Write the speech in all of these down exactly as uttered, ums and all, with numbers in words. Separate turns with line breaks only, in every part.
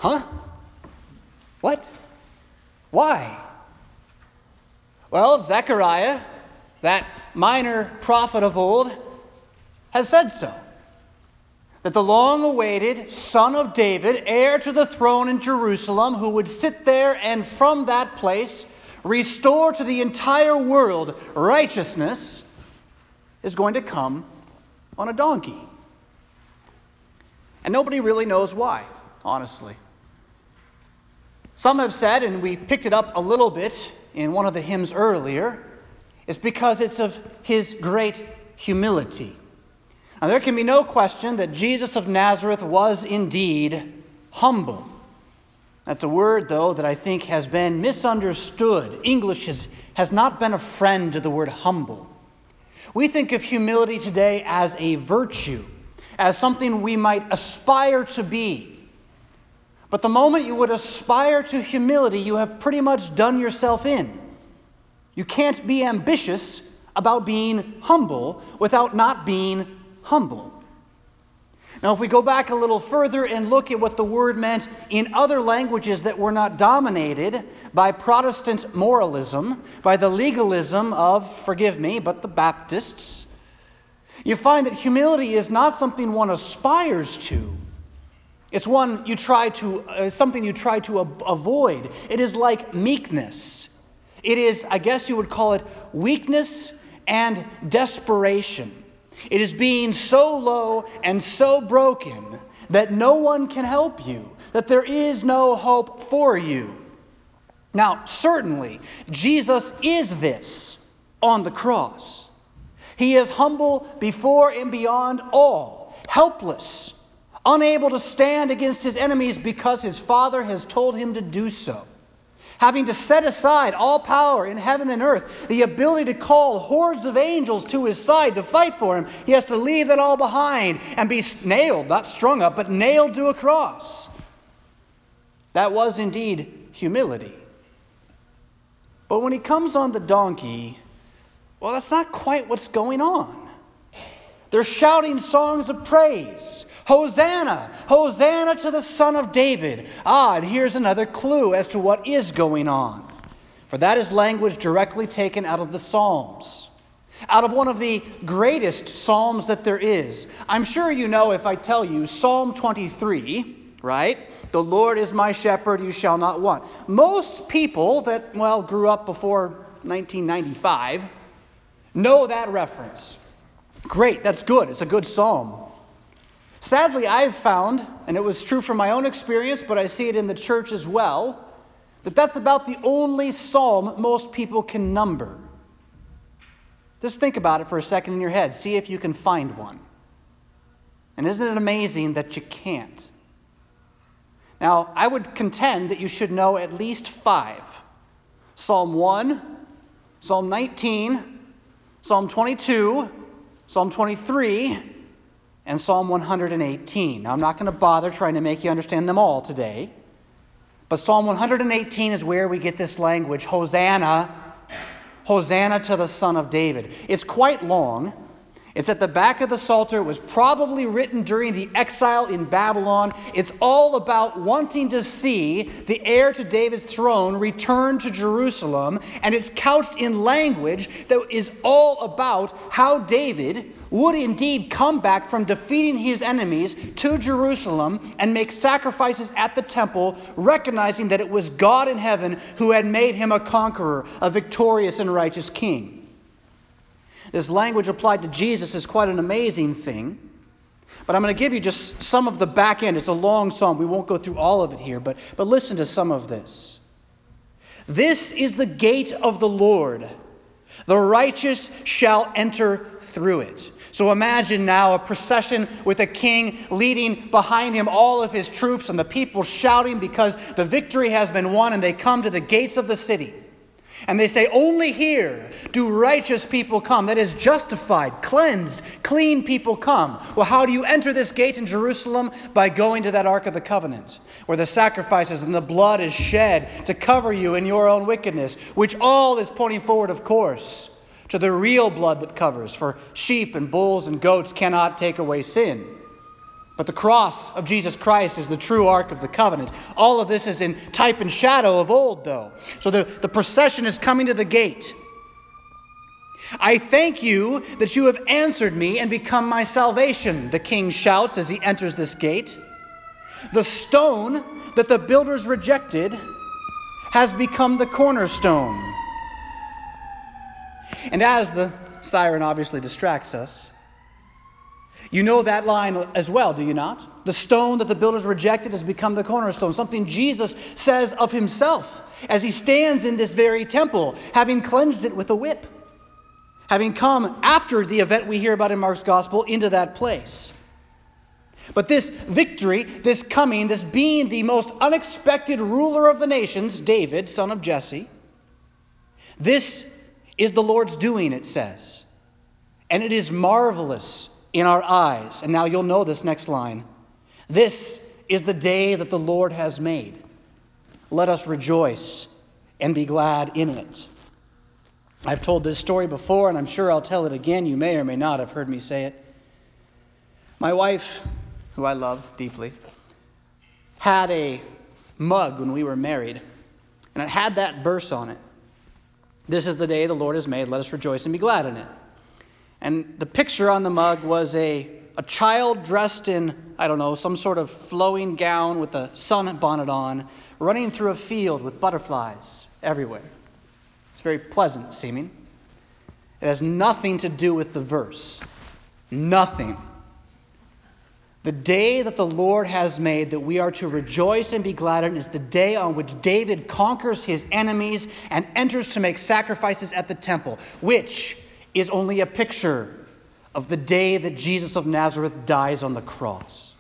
Huh? What? Why? Well, Zechariah, that minor prophet of old, has said so. That the long-awaited son of David, heir to the throne in Jerusalem, who would sit there and from that place restore to the entire world righteousness, is going to come on a donkey. And nobody really knows why, honestly. Some have said, and we picked it up a little bit in one of the hymns earlier, it's because it's of his great humility. Now, there can be no question that Jesus of Nazareth was indeed humble. That's a word, though, that I think has been misunderstood. English has, has not been a friend to the word humble. We think of humility today as a virtue, as something we might aspire to be. But the moment you would aspire to humility, you have pretty much done yourself in. You can't be ambitious about being humble without not being humble. Now, if we go back a little further and look at what the word meant in other languages that were not dominated by Protestant moralism, by the legalism of, forgive me, but the Baptists, you find that humility is not something one aspires to. It's one you try to, uh, something you try to ab- avoid. It is like meekness. It is, I guess you would call it, weakness and desperation. It is being so low and so broken that no one can help you, that there is no hope for you. Now, certainly, Jesus is this on the cross. He is humble before and beyond all, helpless, unable to stand against his enemies because his Father has told him to do so. Having to set aside all power in heaven and earth, the ability to call hordes of angels to his side to fight for him, he has to leave that all behind and be nailed, not strung up, but nailed to a cross. That was indeed humility. But when he comes on the donkey, well, that's not quite what's going on. They're shouting songs of praise. Hosanna! Hosanna to the Son of David. Ah, and here's another clue as to what is going on. For that is language directly taken out of the Psalms. Out of one of the greatest Psalms that there is. I'm sure you know if I tell you Psalm twenty-three, right? The Lord is my shepherd, you shall not want. Most people that, well, grew up before nineteen ninety-five know that reference. Great, that's good. It's a good psalm. Sadly, I've found, and it was true from my own experience, but I see it in the church as well, that that's about the only psalm most people can number. Just think about it for a second in your head. See if you can find one. And isn't it amazing that you can't? Now, I would contend that you should know at least five. Psalm one, Psalm nineteen, Psalm twenty-two, Psalm twenty-three, and Psalm one hundred eighteen. Now, I'm not going to bother trying to make you understand them all today. But Psalm one hundred eighteen is where we get this language, Hosanna, Hosanna to the Son of David. It's quite long. It's at the back of the Psalter. It was probably written during the exile in Babylon. It's all about wanting to see the heir to David's throne return to Jerusalem. And it's couched in language that is all about how David would indeed come back from defeating his enemies to Jerusalem and make sacrifices at the temple, recognizing that it was God in heaven who had made him a conqueror, a victorious and righteous king. This language applied to Jesus is quite an amazing thing. But I'm going to give you just some of the back end. It's a long psalm. We won't go through all of it here, but, but listen to some of this. This is the gate of the Lord. The righteous shall enter through it. So imagine now a procession with a king leading behind him all of his troops and the people shouting because the victory has been won, and they come to the gates of the city. And they say, only here do righteous people come. That is, justified, cleansed, clean people come. Well, how do you enter this gate in Jerusalem? By going to that Ark of the Covenant, where the sacrifices and the blood is shed to cover you in your own wickedness, which all is pointing forward, of course, to the real blood that covers. For sheep and bulls and goats cannot take away sin. But the cross of Jesus Christ is the true ark of the covenant. All of this is in type and shadow of old, though. So the, the procession is coming to the gate. I thank you that you have answered me and become my salvation, the king shouts as he enters this gate. The stone that the builders rejected has become the cornerstone. And as the siren obviously distracts us, you know that line as well, do you not? The stone that the builders rejected has become the cornerstone, something Jesus says of himself as he stands in this very temple, having cleansed it with a whip, having come after the event we hear about in Mark's gospel into that place. But this victory, this coming, this being the most unexpected ruler of the nations, David, son of Jesse, this is the Lord's doing, it says. And it is marvelous in our eyes. And now you'll know this next line. This is the day that the Lord has made. Let us rejoice and be glad in it. I've told this story before, and I'm sure I'll tell it again. You may or may not have heard me say it. My wife, who I love deeply, had a mug when we were married, and it had that verse on it. This is the day the Lord has made. Let us rejoice and be glad in it. And the picture on the mug was a, a child dressed in, I don't know, some sort of flowing gown with a sunbonnet on, running through a field with butterflies everywhere. It's very pleasant seeming. It has nothing to do with the verse. Nothing. The day that the Lord has made that we are to rejoice and be glad in is the day on which David conquers his enemies and enters to make sacrifices at the temple, which is only a picture of the day that Jesus of Nazareth dies on the cross.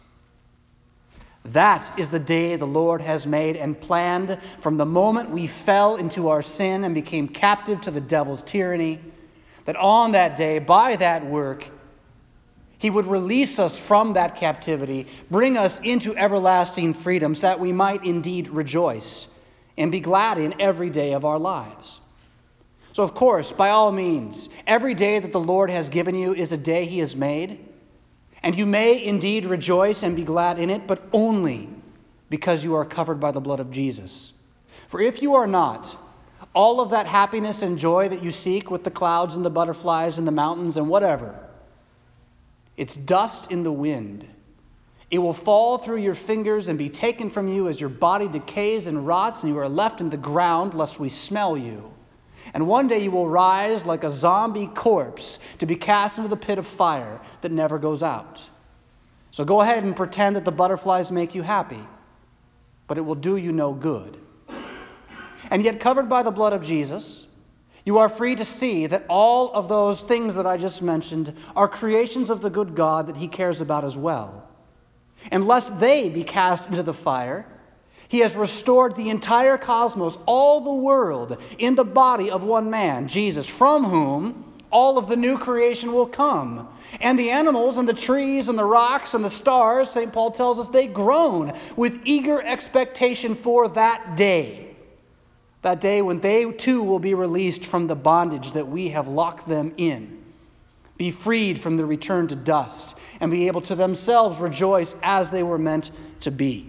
That is the day the Lord has made and planned from the moment we fell into our sin and became captive to the devil's tyranny, that on that day, by that work, he would release us from that captivity, bring us into everlasting freedom, so that we might indeed rejoice and be glad in every day of our lives. So, of course, by all means, every day that the Lord has given you is a day he has made. And you may indeed rejoice and be glad in it, but only because you are covered by the blood of Jesus. For if you are not, all of that happiness and joy that you seek with the clouds and the butterflies and the mountains and whatever, it's dust in the wind. It will fall through your fingers and be taken from you as your body decays and rots, and you are left in the ground lest we smell you. And one day you will rise like a zombie corpse to be cast into the pit of fire that never goes out. So go ahead and pretend that the butterflies make you happy, but it will do you no good. And yet, covered by the blood of Jesus, you are free to see that all of those things that I just mentioned are creations of the good God that he cares about as well. And lest they be cast into the fire, he has restored the entire cosmos, all the world, in the body of one man, Jesus, from whom all of the new creation will come. And the animals and the trees and the rocks and the stars, Saint Paul tells us, they groan with eager expectation for that day. That day when they too will be released from the bondage that we have locked them in, be freed from the return to dust, and be able to themselves rejoice as they were meant to be.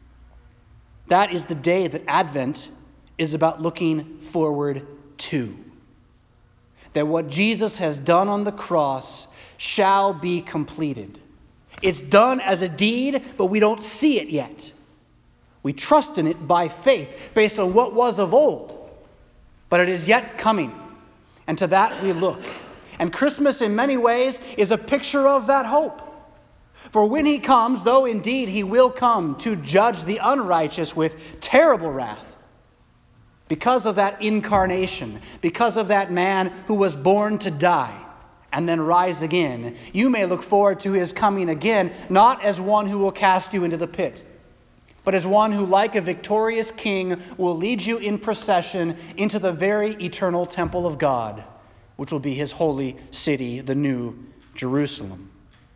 That is the day that Advent is about looking forward to. That what Jesus has done on the cross shall be completed. It's done as a deed, but we don't see it yet. We trust in it by faith, based on what was of old. But it is yet coming, and to that we look. And Christmas, in many ways, is a picture of that hope. For when he comes, though indeed he will come to judge the unrighteous with terrible wrath, because of that incarnation, because of that man who was born to die and then rise again, you may look forward to his coming again, not as one who will cast you into the pit, but as one who, like a victorious king, will lead you in procession into the very eternal temple of God, which will be his holy city, the New Jerusalem.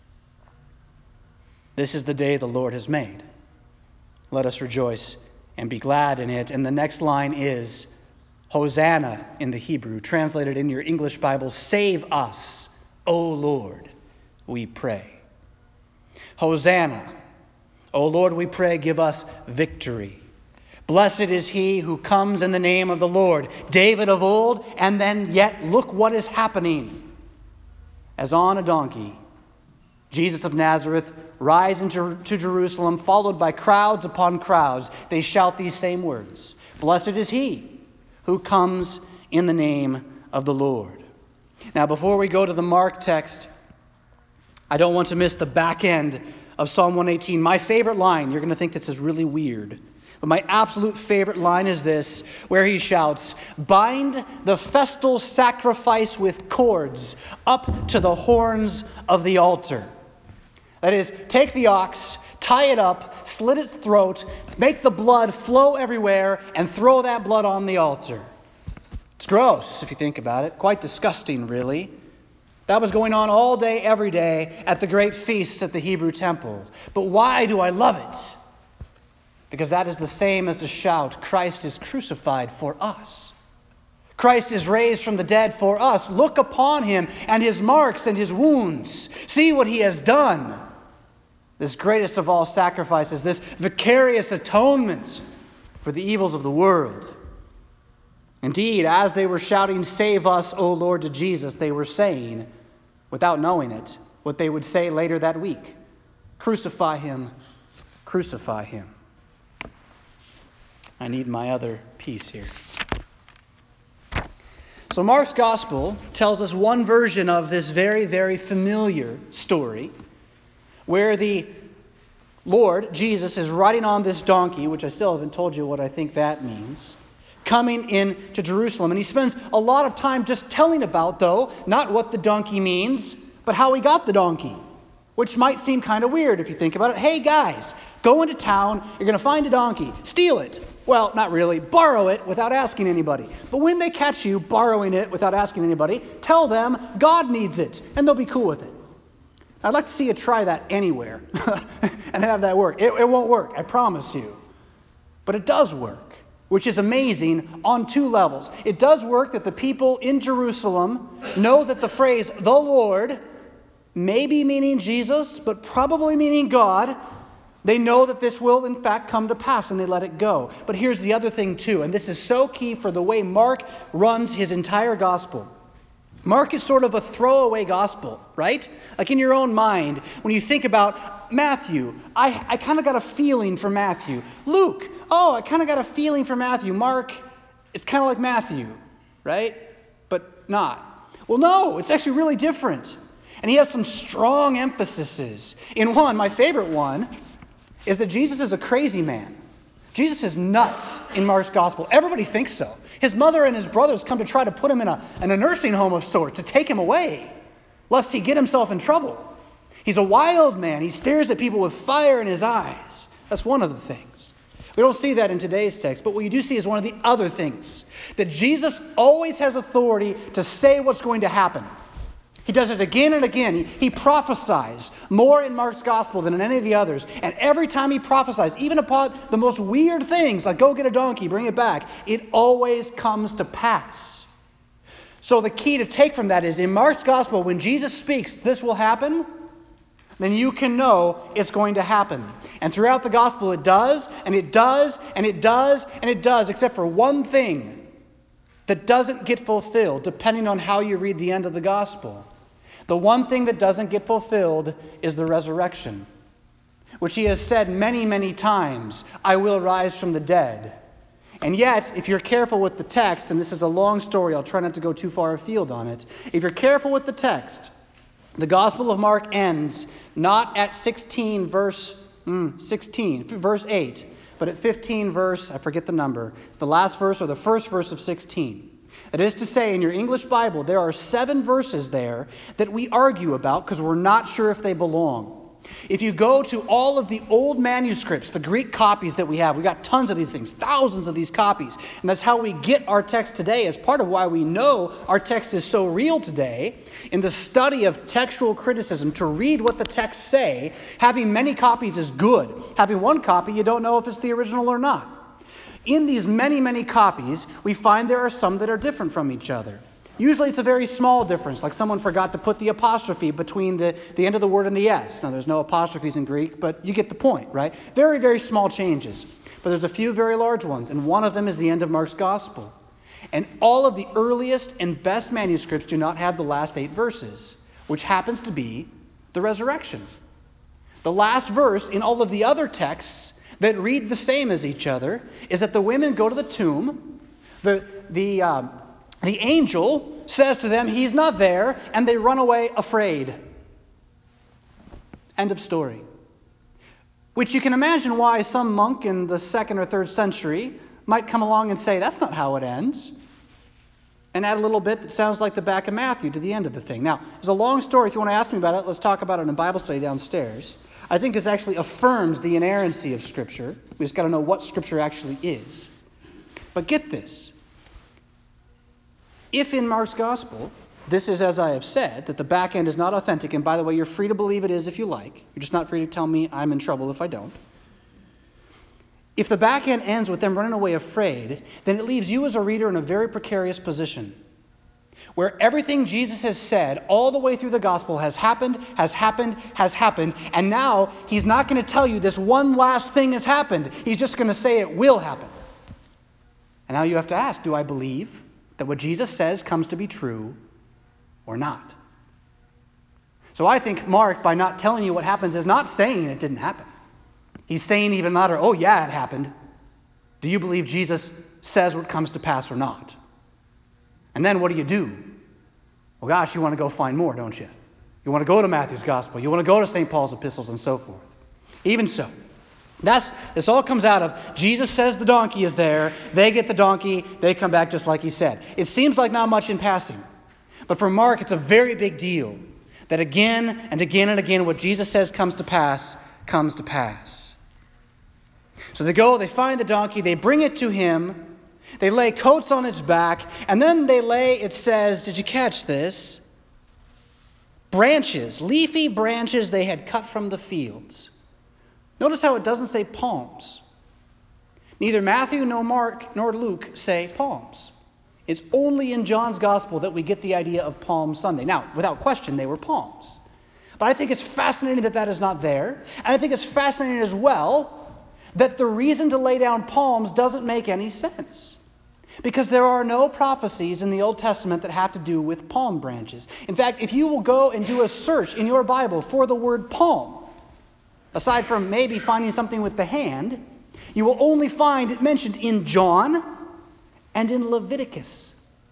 This is the day the Lord has made. Let us rejoice and be glad in it. And the next line is Hosanna in the Hebrew, translated in your English Bible, save us, O Lord, we pray. Hosanna. O Lord, we pray, give us victory. Blessed is he who comes in the name of the Lord. David of old, and then yet look what is happening. As on a donkey, Jesus of Nazareth rides into to Jerusalem, followed by crowds upon crowds. They shout these same words. Blessed is he who comes in the name of the Lord. Now, before we go to the Mark text, I don't want to miss the back end of Psalm one eighteen. My favorite line, you're going to think this is really weird, but my absolute favorite line is this, where he shouts, bind the festal sacrifice with cords up to the horns of the altar. That is, take the ox, tie it up, slit its throat, make the blood flow everywhere, and throw that blood on the altar. It's gross, if you think about it. Quite disgusting, really. That was going on all day, every day, at the great feasts at the Hebrew temple. But why do I love it? Because that is the same as the shout, Christ is crucified for us. Christ is raised from the dead for us. Look upon him and his marks and his wounds. See what he has done. This greatest of all sacrifices, this vicarious atonement for the evils of the world. Indeed, as they were shouting, save us, O Lord, to Jesus, they were saying, without knowing it, what they would say later that week. Crucify him, crucify him. I need my other piece here. So Mark's gospel tells us one version of this very, very familiar story where the Lord, Jesus, is riding on this donkey, which I still haven't told you what I think that means, coming into Jerusalem. And he spends a lot of time just telling about, though, not what the donkey means, but how he got the donkey, which might seem kind of weird if you think about it. Hey, guys, go into town, you're going to find a donkey, steal it. Well, not really. Borrow it without asking anybody. But when they catch you borrowing it without asking anybody, tell them God needs it, and they'll be cool with it. I'd like to see you try that anywhere and have that work. It, it won't work, I promise you. But it does work, which is amazing on two levels. It does work that the people in Jerusalem know that the phrase, the Lord, may be meaning Jesus, but probably meaning God. They know that this will, in fact, come to pass, and they let it go. But here's the other thing, too, and this is so key for the way Mark runs his entire gospel. Mark is sort of a throwaway gospel, right? Like in your own mind, when you think about Matthew, I, I kind of got a feeling for Matthew. Luke, oh, I kind of got a feeling for Matthew. Mark, it's kind of like Matthew, right? But not. Well, no, it's actually really different. And he has some strong emphases. In one, my favorite one, is that Jesus is a crazy man. Jesus is nuts in Mark's gospel. Everybody thinks so. His mother and his brothers come to try to put him in a, in a nursing home of sorts, to take him away, lest he get himself in trouble. He's a wild man. He stares at people with fire in his eyes. That's one of the things. We don't see that in today's text, but what you do see is one of the other things. That Jesus always has authority to say what's going to happen. He does it again and again. He, he prophesies more in Mark's gospel than in any of the others. And every time he prophesies, even upon the most weird things, like go get a donkey, bring it back, it always comes to pass. So the key to take from that is in Mark's gospel, when Jesus speaks, this will happen, then you can know it's going to happen. And throughout the gospel, it does, and it does, and it does, and it does, except for one thing that doesn't get fulfilled, depending on how you read the end of the gospel. The one thing that doesn't get fulfilled is the resurrection, which he has said many, many times, I will rise from the dead. And yet, if you're careful with the text, and this is a long story, I'll try not to go too far afield on it. If you're careful with the text, the Gospel of Mark ends not at sixteen verse mm, sixteen, verse eight, but at fifteen verse, I forget the number. It's the last verse or the first verse of sixteen. That is to say, in your English Bible, there are seven verses there that we argue about because we're not sure if they belong. If you go to all of the old manuscripts, the Greek copies that we have, we got tons of these things, thousands of these copies. And that's how we get our text today, as part of why we know our text is so real today. In the study of textual criticism, to read what the texts say, having many copies is good. Having one copy, you don't know if it's the original or not. In these many, many copies, we find there are some that are different from each other. Usually it's a very small difference, like someone forgot to put the apostrophe between the, the end of the word and the S. Now, there's no apostrophes in Greek, but you get the point, right? Very, very small changes. But there's a few very large ones, and one of them is the end of Mark's gospel. And all of the earliest and best manuscripts do not have the last eight verses, which happens to be the resurrection. The last verse in all of the other texts that read the same as each other is that the women go to the tomb, the, the, uh, the angel says to them, he's not there, and they run away afraid. End of story. Which you can imagine why some monk in the second or third century might come along and say, that's not how it ends. And add a little bit that sounds like the back of Matthew to the end of the thing. Now, there's a long story. If you want to ask me about it, let's talk about it in Bible study downstairs. I think this actually affirms the inerrancy of Scripture. We just got to know what Scripture actually is. But get this. If in Mark's Gospel, this is as I have said, that the back end is not authentic, and by the way, you're free to believe it is if you like. You're just not free to tell me I'm in trouble if I don't. If the back end ends with them running away afraid, then it leaves you as a reader in a very precarious position, where everything Jesus has said all the way through the gospel has happened, has happened, has happened, and now he's not going to tell you this one last thing has happened. He's just going to say it will happen. And now you have to ask, do I believe that what Jesus says comes to be true or not? So I think Mark, by not telling you what happens, is not saying it didn't happen. He's saying even louder, oh yeah, it happened. Do you believe Jesus says what comes to pass or not? And then what do you do? Well, gosh, you want to go find more, don't you? You want to go to Matthew's gospel. You want to go to Saint Paul's epistles and so forth. Even so, that's this all comes out of Jesus says the donkey is there. They get the donkey. They come back just like he said. It seems like not much in passing. But for Mark, it's a very big deal that again and again and again what Jesus says comes to pass, comes to pass. So they go, they find the donkey, they bring it to him, they lay coats on its back, and then they lay, it says, did you catch this? Branches, leafy branches they had cut from the fields. Notice how it doesn't say palms. Neither Matthew nor Mark nor Luke say palms. It's only in John's gospel that we get the idea of Palm Sunday. Now, without question, they were palms. But I think it's fascinating that that is not there. And I think it's fascinating as well that the reason to lay down palms doesn't make any sense. Because there are no prophecies in the Old Testament that have to do with palm branches. In fact, if you will go and do a search in your Bible for the word palm, aside from maybe finding something with the hand, you will only find it mentioned in John and in Leviticus.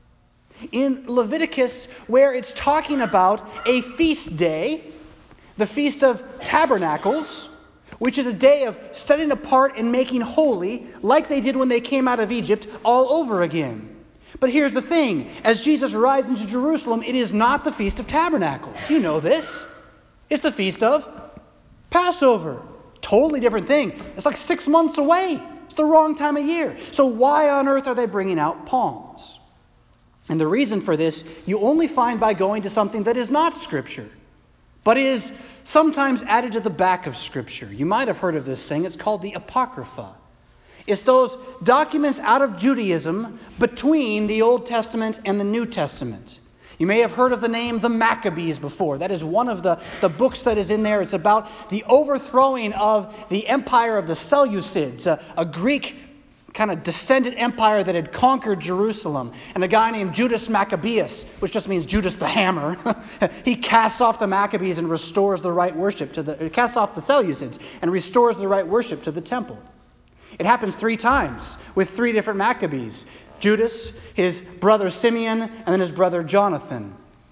In Leviticus, where it's talking about a feast day, the Feast of Tabernacles, which is a day of setting apart and making holy, like they did when they came out of Egypt, all over again. But here's the thing. As Jesus rides into Jerusalem, it is not the Feast of Tabernacles. You know this. It's the Feast of Passover. Totally different thing. It's like six months away. It's the wrong time of year. So why on earth are they bringing out palms? And the reason for this, you only find by going to something that is not Scripture, but is sometimes added to the back of Scripture. You might have heard of this thing. It's called the Apocrypha. It's those documents out of Judaism between the Old Testament and the New Testament. You may have heard of the name the Maccabees before. That is one of the, the books that is in there. It's about the overthrowing of the empire of the Seleucids, a, a Greek kind of descendant empire that had conquered Jerusalem. And a guy named Judas Maccabeus, which just means Judas the Hammer, he casts off the Maccabees and restores the right worship to the, casts off the Seleucids and restores the right worship to the temple. It happens three times with three different Maccabees. Judas, his brother Simeon, and then his brother Jonathan.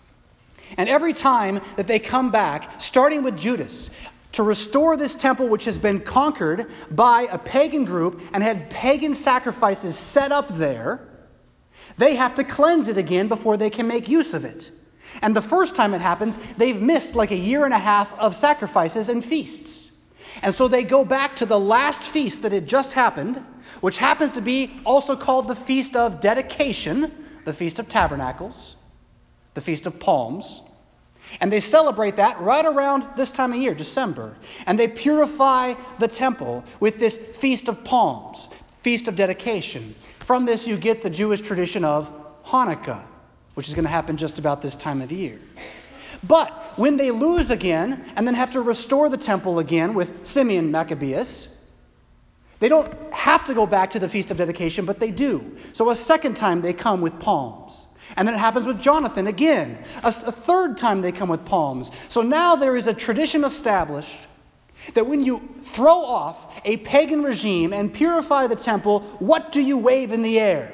And every time that they come back, starting with Judas, to restore this temple which has been conquered by a pagan group and had pagan sacrifices set up there, they have to cleanse it again before they can make use of it. And the first time it happens, they've missed like a year and a half of sacrifices and feasts. And so they go back to the last feast that had just happened, which happens to be also called the Feast of Dedication, the Feast of Tabernacles, the Feast of Palms. And they celebrate that right around this time of year, December. And they purify the temple with this Feast of Palms, Feast of Dedication. From this you get the Jewish tradition of Hanukkah, which is going to happen just about this time of year. But when they lose again and then have to restore the temple again with Simeon Maccabeus, they don't have to go back to the Feast of Dedication, but they do. So a second time they come with palms. And then it happens with Jonathan again. A, a third time they come with palms. So now there is a tradition established that when you throw off a pagan regime and purify the temple, what do you wave in the air?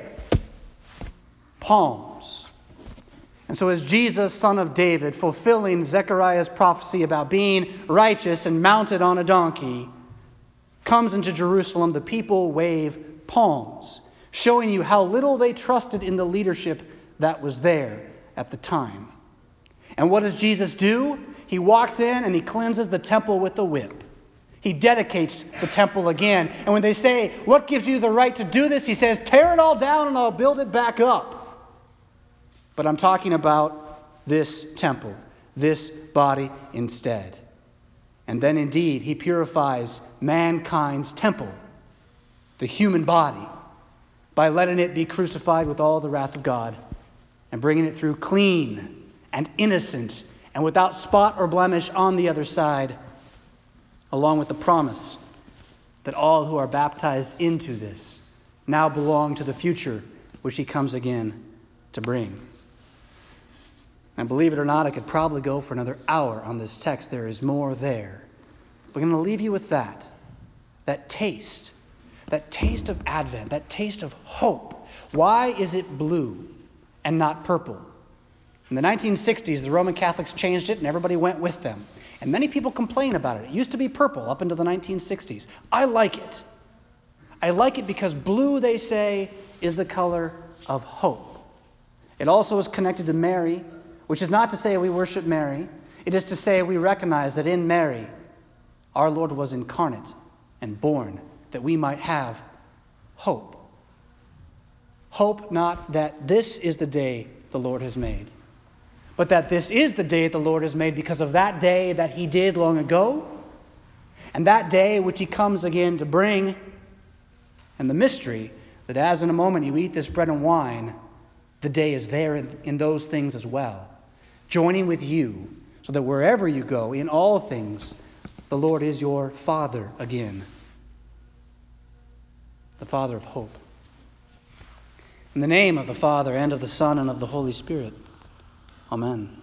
Palms. And so as Jesus, son of David, fulfilling Zechariah's prophecy about being righteous and mounted on a donkey, comes into Jerusalem, the people wave palms, showing you how little they trusted in the leadership that was there at the time. And what does Jesus do? He walks in and he cleanses the temple with the whip. He dedicates the temple again. And when they say, what gives you the right to do this? He says, tear it all down and I'll build it back up. But I'm talking about this temple, this body instead. And then indeed, he purifies mankind's temple, the human body, by letting it be crucified with all the wrath of God and bringing it through clean and innocent and without spot or blemish on the other side, along with the promise that all who are baptized into this now belong to the future which he comes again to bring. And believe it or not, I could probably go for another hour on this text. There is more there. We're going to leave you with that, that taste, that taste of Advent, that taste of hope. Why is it blue and not purple? In the nineteen sixties, the Roman Catholics changed it and everybody went with them. And many people complain about it. It used to be purple up until the nineteen sixties. I like it. I like it because blue, they say, is the color of hope. It also is connected to Mary, which is not to say we worship Mary. It is to say we recognize that in Mary, our Lord was incarnate and born that we might have hope. Hope not that this is the day the Lord has made, but that this is the day the Lord has made because of that day that he did long ago, and that day which he comes again to bring, and the mystery that as in a moment you eat this bread and wine, the day is there in, in those things as well, joining with you, so that wherever you go, in all things, the Lord is your Father again, the Father of hope. In the name of the Father, and of the Son, and of the Holy Spirit. Amen.